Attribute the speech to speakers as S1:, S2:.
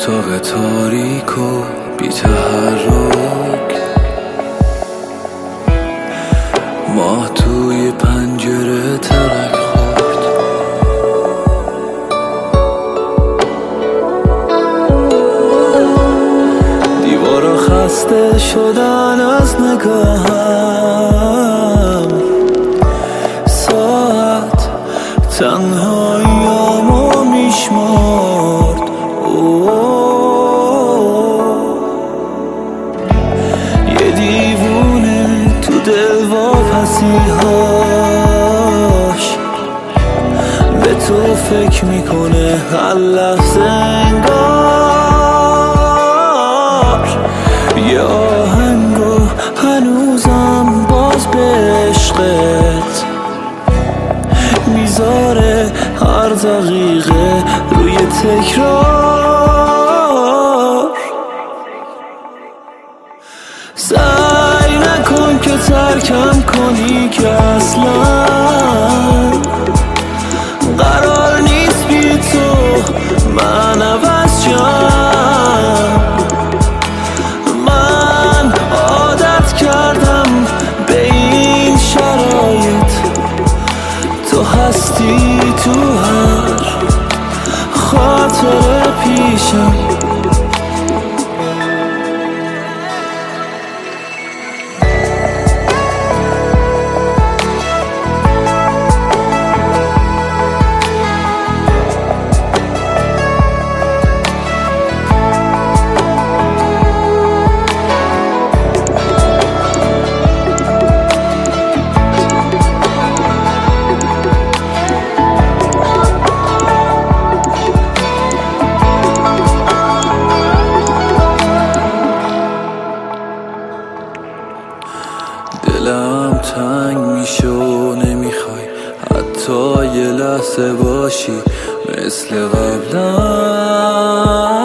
S1: اتاق تاریک و بی تحرک، ماه توی پنجره ترک خورد. دیوارا خسته شدن از نگاهم، ساعت تنهاییامو میشمرد. یه دیوونه تو دل واپسیهاش به تو فکر میکنه هر لحظه انگار. یه آهنگو هنوزم باز به عشقت میذاره هر دقیقه روی تکرار. سعی نکن که ترکم کنی که اصلا قرار نیست بی تو من عوض شم. من عادت کردم به این شرایط، تو هستی تو هر خاطر پیشم. دلم تنگ میشه و نمیخوای حتی یه لحظه باشی مثل قبلا.